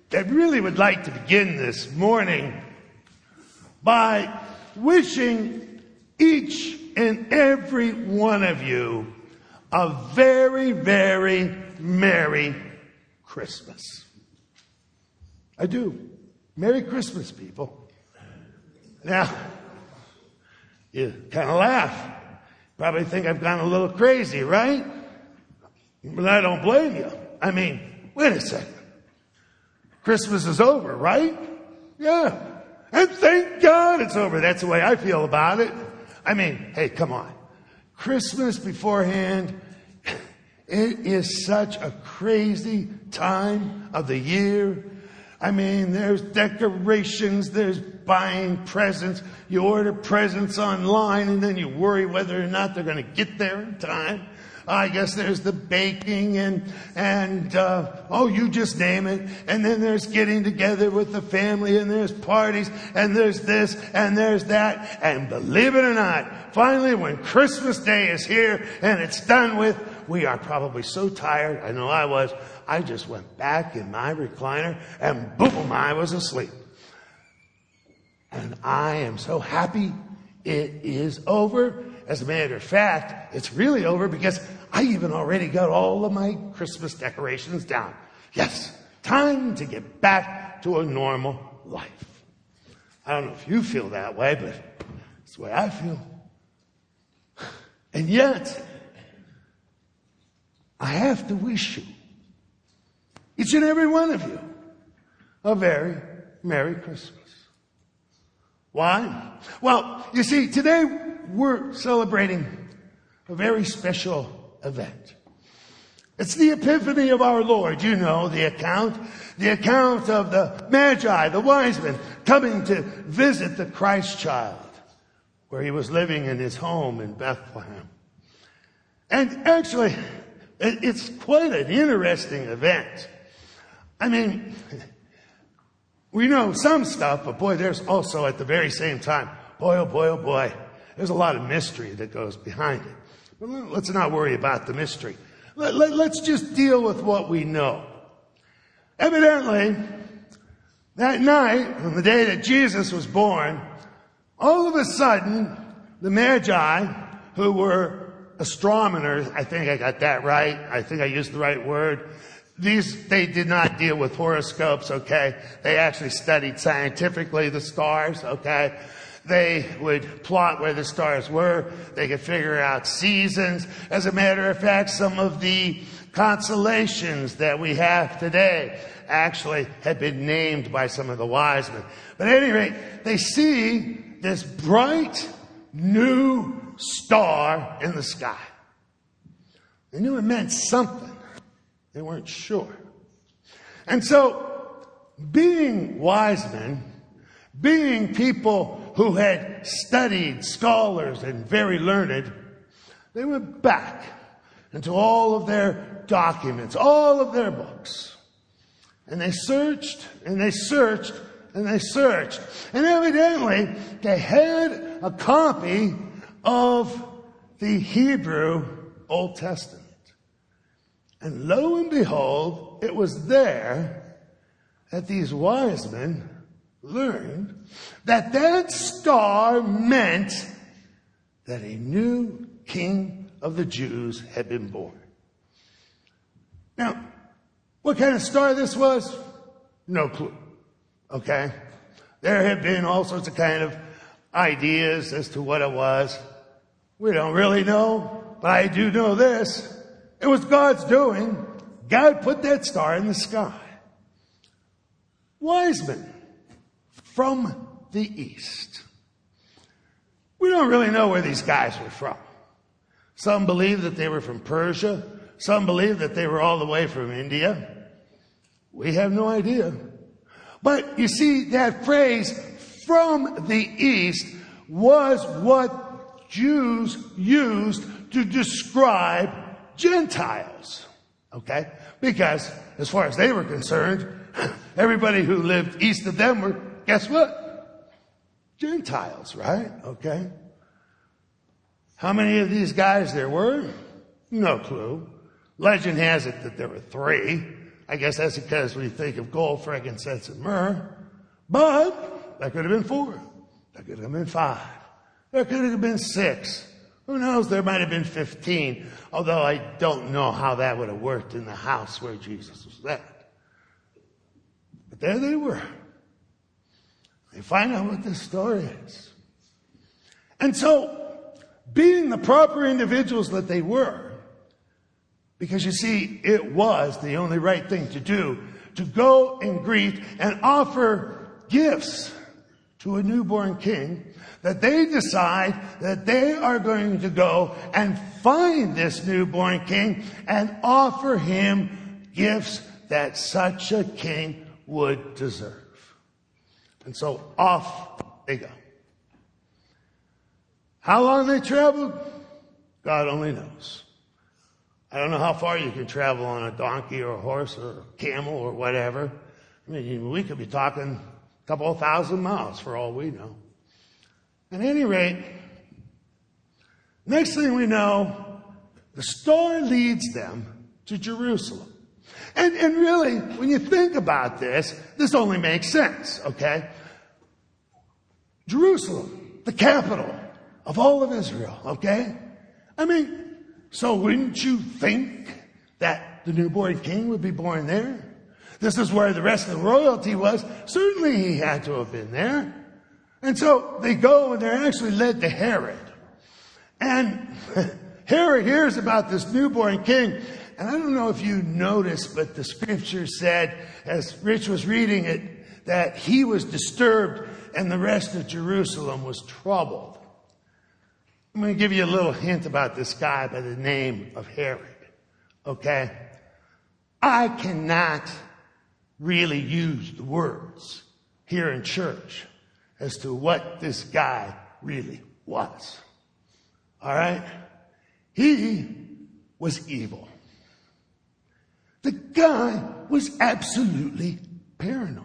I really would like to begin this morning by wishing each and every one of you a very, very Merry Christmas. I do. Merry Christmas, people. Now, you kind of laugh. Probably think I've gone a little crazy, right? But I don't blame you. I mean, wait a second. Christmas is over, right? Yeah. And thank God it's over. That's the way I feel about it. I mean, hey, come on. Christmas beforehand, it is such a crazy time of the year. I mean, there's decorations, there's buying presents. You order presents online and then you worry whether or not they're going to get there in time. I guess there's the baking and you just name it. And then there's getting together with the family and there's parties and there's this and there's that. And believe it or not, finally when Christmas Day is here and it's done with, we are probably so tired. I know I was. I just went back in my recliner and boom, I was asleep. And I am so happy it is over. As a matter of fact, it's really over because I even already got all of my Christmas decorations down. Yes, time to get back to a normal life. I don't know if you feel that way, but it's the way I feel. And yet, I have to wish you, each and every one of you, a very Merry Christmas. Why? Well, you see, today we're celebrating a very special event. It's the Epiphany of our Lord. You know the account of the Magi, the wise men, coming to visit the Christ child, where he was living in his home in Bethlehem. And actually, it's quite an interesting event. I mean, we know some stuff, but boy, there's also at the very same time, boy, there's a lot of mystery that goes behind it. But let's not worry about the mystery. Let's just deal with what we know. Evidently, that night, on the day that Jesus was born, all of a sudden, the Magi, who were astronomers, I think I got that right. I think I used the right word. They did not deal with horoscopes, okay? They actually studied scientifically the stars, okay? They would plot where the stars were. They could figure out seasons. As a matter of fact, some of the constellations that we have today actually had been named by some of the wise men. But at any rate, they see this bright new star in the sky. They knew it meant something. They weren't sure. And so, being wise men, being people who had studied, scholars and very learned, they went back into all of their documents, all of their books. And they searched, and they searched, and they searched. And evidently, they had a copy of the Hebrew Old Testament. And lo and behold, it was there that these wise men learned that star meant that a new king of the Jews had been born. Now, what kind of star this was? No clue. Okay? There have been all sorts of kind of ideas as to what it was. We don't really know, but I do know this. It was God's doing. God put that star in the sky. Wise men from the east. We don't really know where these guys were from. Some believe that they were from Persia. Some believe that they were all the way from India. We have no idea. But you see, that phrase, from the east, was what Jews used to describe Gentiles. Okay? Because as far as they were concerned, everybody who lived east of them were, guess what? Gentiles, right? Okay? How many of these guys there were? No clue. Legend has it that there were 3. I guess that's because we think of gold, frankincense, and myrrh. But that could have been 4. That could have been 5. That could have been 6. Who knows? There might have been 15. Although I don't know how that would have worked in the house where Jesus was at. But there they were. They find out what this story is. And so, being the proper individuals that they were, because you see, it was the only right thing to do, to go and greet and offer gifts to a newborn king, that they decide that they are going to go and find this newborn king and offer him gifts that such a king would deserve. And so off they go. How long they traveled, God only knows. I don't know how far you can travel on a donkey or a horse or a camel or whatever. I mean, we could be talking a couple of 1,000 miles for all we know. At any rate, next thing we know, the star leads them to Jerusalem. And really, when you think about this only makes sense, okay? Jerusalem, the capital of all of Israel, okay? I mean, so wouldn't you think that the newborn king would be born there? This is where the rest of the royalty was. Certainly he had to have been there. And so they go and they're actually led to Herod. And Herod hears about this newborn king. And I don't know if you noticed, but the scripture said, as Rich was reading it, that he was disturbed and the rest of Jerusalem was troubled. I'm going to give you a little hint about this guy by the name of Herod. Okay? I cannot really use the words here in church as to what this guy really was. All right? He was evil. The guy was absolutely paranoid.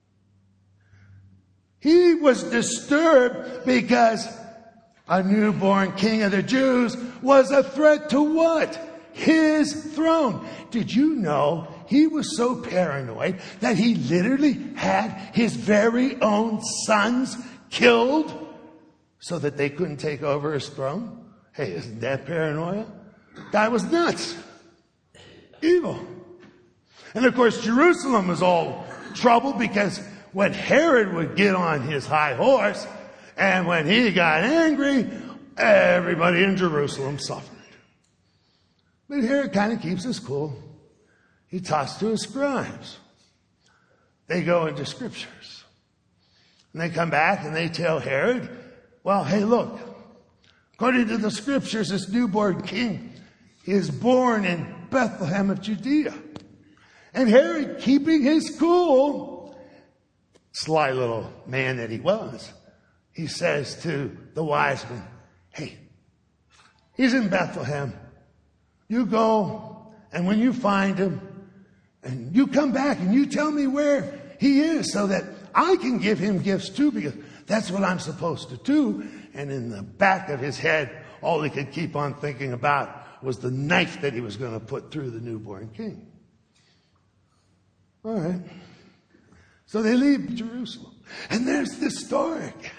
He was disturbed because a newborn king of the Jews was a threat to what? His throne. Did you know he was so paranoid that he literally had his very own sons killed so that they couldn't take over his throne? Hey, isn't that paranoia? Guy was nuts. Evil. And of course, Jerusalem was all trouble because when Herod would get on his high horse and when he got angry, everybody in Jerusalem suffered. But Herod kind of keeps his cool. He talks to his scribes. They go into scriptures. And they come back and they tell Herod, well, hey, look, according to the scriptures, this newborn king is born in Bethlehem of Judea. And Herod, keeping his cool, sly little man that he was, he says to the wise men, hey, he's in Bethlehem. You go, and when you find him, and you come back and you tell me where he is so that I can give him gifts too, because that's what I'm supposed to do. And in the back of his head, all he could keep on thinking about was the knife that he was going to put through the newborn king. All right. So they leave Jerusalem. And there's this story again.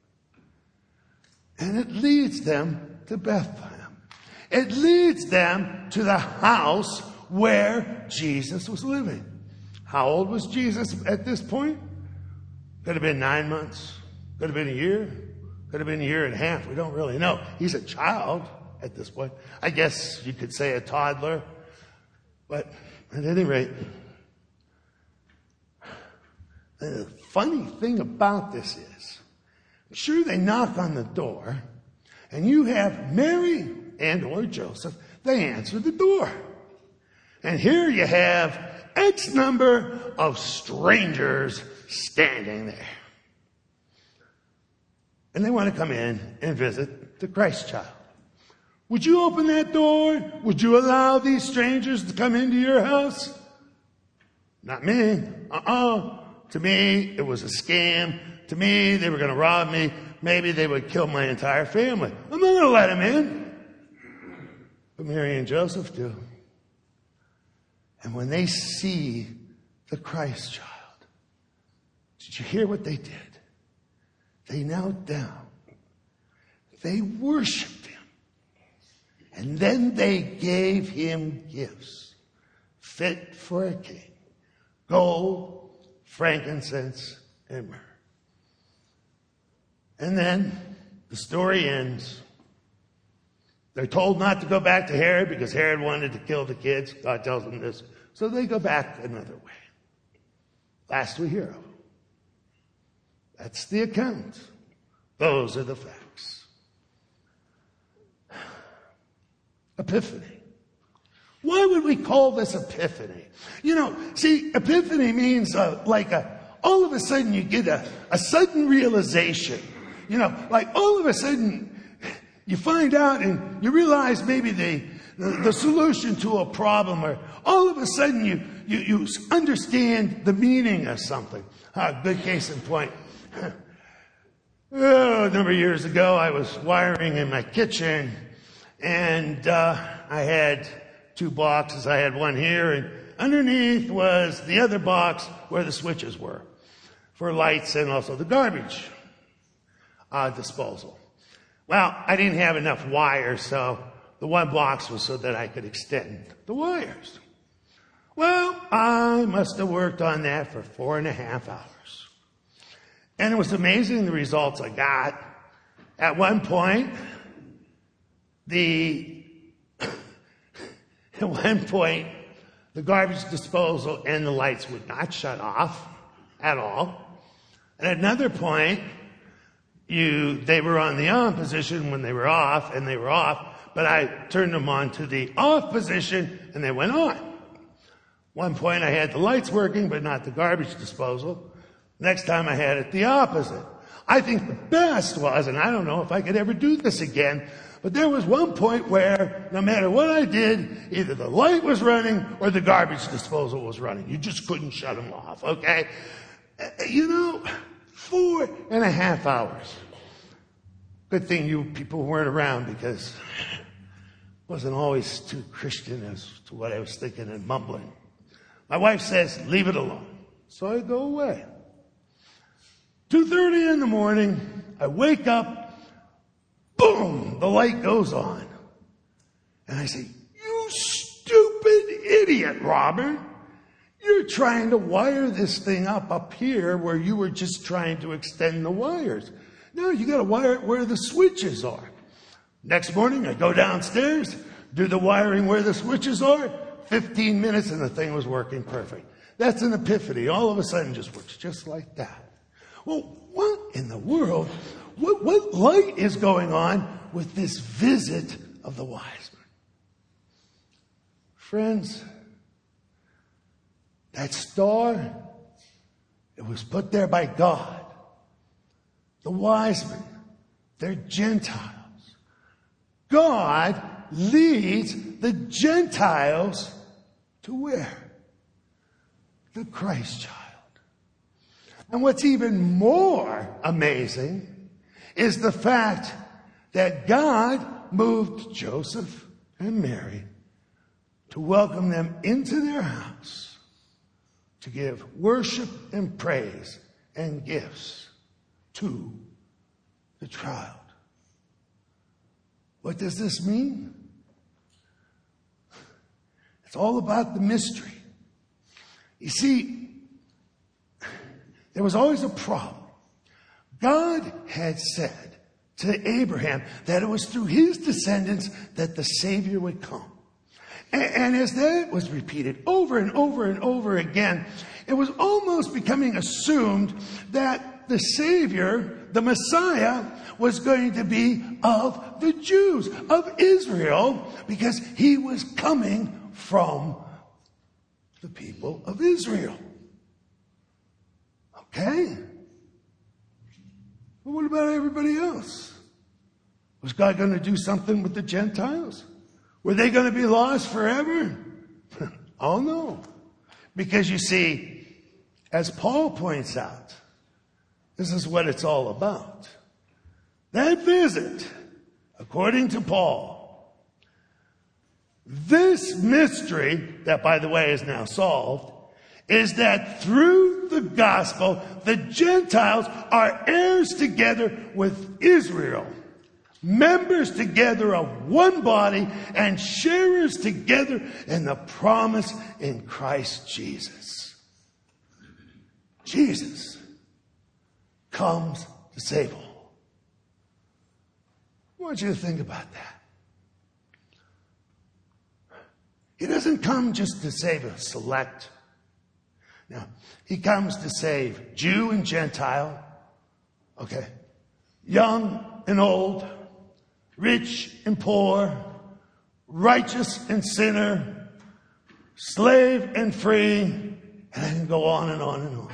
And it leads them to Bethlehem. It leads them to the house where Jesus was living. How old was Jesus at this point? Could have been 9 months. Could have been a year. Could have been a year and a half. We don't really know. He's a child at this point. I guess you could say a toddler. But at any rate, the funny thing about this is, I'm sure they knock on the door, and you have Mary and or Joseph. They answer the door. And here you have X number of strangers standing there. And they want to come in and visit the Christ child. Would you open that door? Would you allow these strangers to come into your house? Not me. To me, it was a scam. To me, they were going to rob me. Maybe they would kill my entire family. I'm not going to let them in. But Mary and Joseph do. And when they see the Christ child, did you hear what they did? They knelt down. They worshiped him. And then they gave him gifts fit for a king. Gold, frankincense, and myrrh. And then the story ends. They're told not to go back to Herod because Herod wanted to kill the kids. God tells them this. So they go back another way. Last we hear of them. That's the account. Those are the facts. Epiphany. Why would we call this Epiphany? See, Epiphany means all of a sudden you get a sudden realization. Like all of a sudden you find out and you realize maybe the solution to a problem, or all of a sudden you understand the meaning of something. Good case in point. A number of years ago, I was wiring in my kitchen, and I had two boxes. I had one here, and underneath was the other box where the switches were for lights and also the garbage disposal. Well, I didn't have enough wires, so the one box was so that I could extend the wires. Well, I must have worked on that for 4.5 hours. And it was amazing the results I got. At one point, the garbage disposal and the lights would not shut off at all. And at another point, they were on the on position when they were off, and they were off, but I turned them on to the off position and they went on. One point I had the lights working, but not the garbage disposal. Next time I had it the opposite. I think the best was, and I don't know if I could ever do this again, but there was one point where no matter what I did, either the light was running or the garbage disposal was running. You just couldn't shut them off, okay? 4.5 hours. Good thing you people weren't around, because I wasn't always too Christian as to what I was thinking and mumbling. My wife says, leave it alone. So I go away. 2:30 in the morning, I wake up, boom, the light goes on. And I say, you stupid idiot, Robert. You're trying to wire this thing up here where you were just trying to extend the wires. No, you got to wire it where the switches are. Next morning, I go downstairs, do the wiring where the switches are. 15 minutes and the thing was working perfect. That's an epiphany. All of a sudden just works just like that. Well, what in the world, what light is going on with this visit of the wise men? Friends, that star, it was put there by God. The wise men, they're Gentiles. God leads the Gentiles to where? The Christ child. And what's even more amazing is the fact that God moved Joseph and Mary to welcome them into their house to give worship and praise and gifts to the child. What does this mean? It's all about the mystery. You see, there was always a problem. God had said to Abraham that it was through his descendants that the Savior would come. And as that was repeated over and over and over again, it was almost becoming assumed that the Savior, the Messiah, was going to be of the Jews, of Israel, because he was coming from the people of Israel. Okay? But what about everybody else? Was God going to do something with the Gentiles? Were they going to be lost forever? Oh no. Because you see, as Paul points out, this is what it's all about. That visit, according to Paul, This mystery, that by the way is now solved, is that through the gospel, the Gentiles are heirs together with Israel, members together of one body, and sharers together in the promise in Christ Jesus. Jesus comes to save all. I want you to think about that. He doesn't come just to save a select. No, he comes to save Jew and Gentile, okay, young and old, rich and poor, righteous and sinner, slave and free, and I can go on and on and on.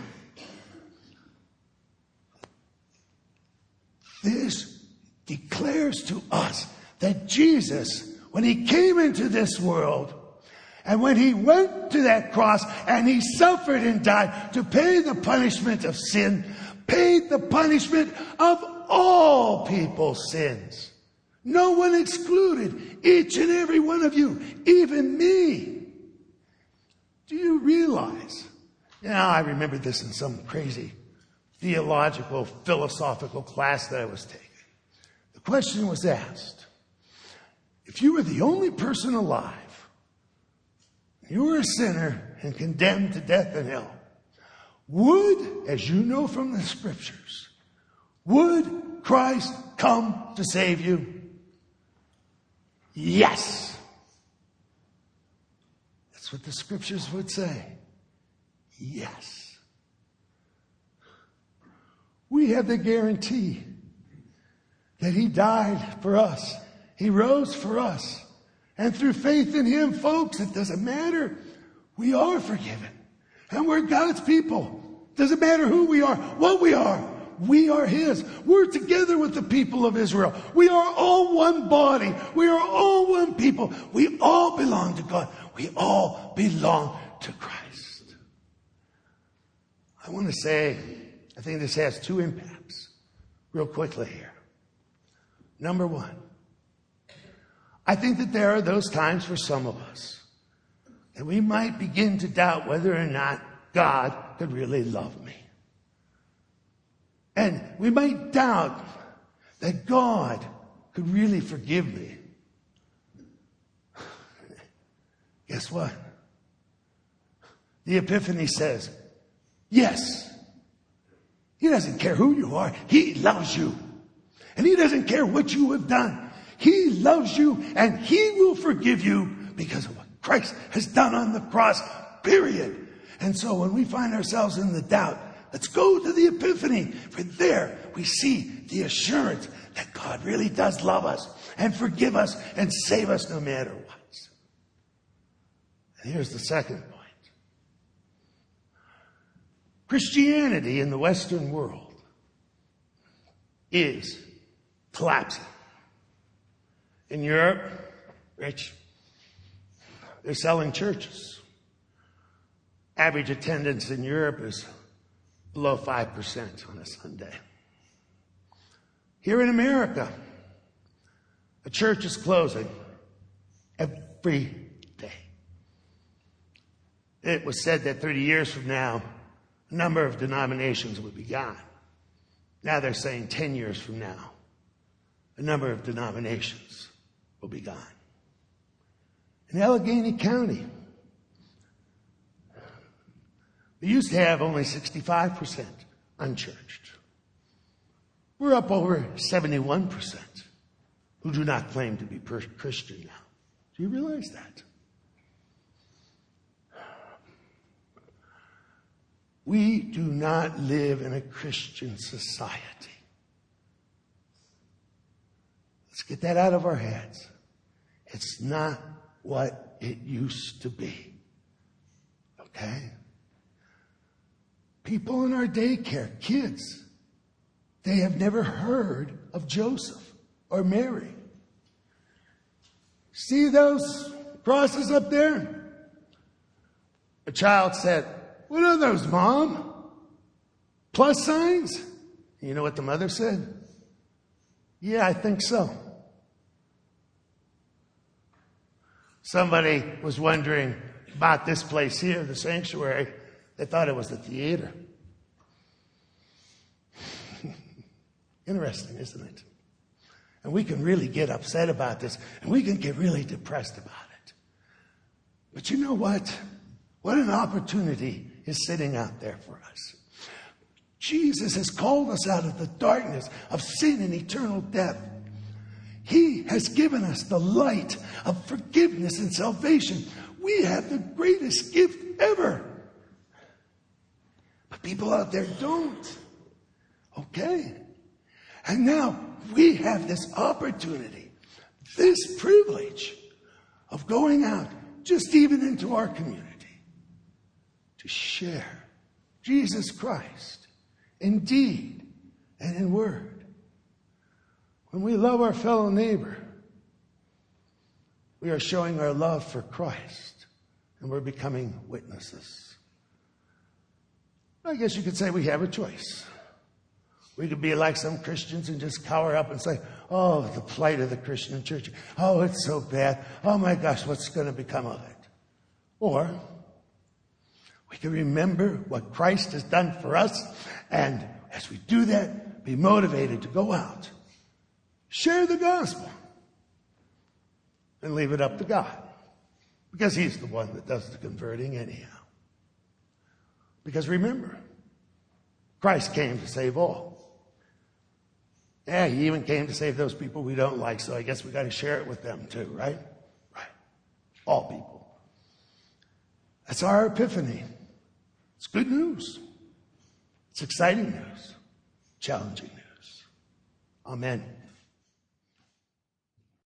This declares to us that Jesus, when he came into this world, and when he went to that cross and he suffered and died to pay the punishment of sin, paid the punishment of all people's sins. No one excluded. Each and every one of you, even me. Do you realize? I remember this in some crazy theological, philosophical class that I was taking. The question was asked, if you were the only person alive, you were a sinner and condemned to death and hell, would, as you know from the scriptures, would Christ come to save you? Yes. That's what the scriptures would say. Yes. We have the guarantee that he died for us. He rose for us. And through faith in him, folks, it doesn't matter. We are forgiven. And we're God's people. Doesn't matter who we are, what we are. We are his. We're together with the people of Israel. We are all one body. We are all one people. We all belong to God. We all belong to Christ. I want to say, I think this has two impacts real quickly here. Number one, I think that there are those times for some of us that we might begin to doubt whether or not God could really love me. And we might doubt that God could really forgive me. Guess what? The Epiphany says, yes. He doesn't care who you are. He loves you. And he doesn't care what you have done. He loves you and he will forgive you because of what Christ has done on the cross, period. And so when we find ourselves in the doubt, let's go to the Epiphany. For there we see the assurance that God really does love us and forgive us and save us no matter what. And here's the second point. Christianity in the Western world is collapsing. In Europe, Rich, they're selling churches. Average attendance in Europe is below 5% on a Sunday. Here in America, a church is closing every day. It was said that 30 years from now, a number of denominations would be gone. Now they're saying 10 years from now, a number of denominations will be gone. In Allegheny County, we used to have only 65% unchurched. We're up over 71% who do not claim to be Christian now. Do you realize that? We do not live in a Christian society. Let's get that out of our heads. It's not what it used to be. Okay? People in our daycare, kids, they have never heard of Joseph or Mary. See those crosses up there? A child said, "What are those, Mom? Plus signs?" You know what the mother said? "Yeah, I think so." Somebody was wondering about this place here, the sanctuary. They thought it was a theater. Interesting, isn't it? And we can really get upset about this, and we can get really depressed about it. But you know what? What an opportunity is sitting out there for us. Jesus has called us out of the darkness of sin and eternal death. He has given us the light of forgiveness and salvation. We have the greatest gift ever. But people out there don't. Okay. And now we have this opportunity, this privilege of going out, just even into our community, to share Jesus Christ in deed and in word. When we love our fellow neighbor, we are showing our love for Christ, and we're becoming witnesses. I guess you could say we have a choice. We could be like some Christians and just cower up and say, oh, the plight of the Christian church. Oh, it's so bad. Oh my gosh, what's going to become of it? Or we can remember what Christ has done for us, and as we do that, be motivated to go out, share the gospel, and leave it up to God. Because He's the one that does the converting anyhow. Because remember, Christ came to save all. Yeah, He even came to save those people we don't like, so I guess we got to share it with them too, right? Right. All people. That's our epiphany. It's good news. It's exciting news. Challenging news. Amen.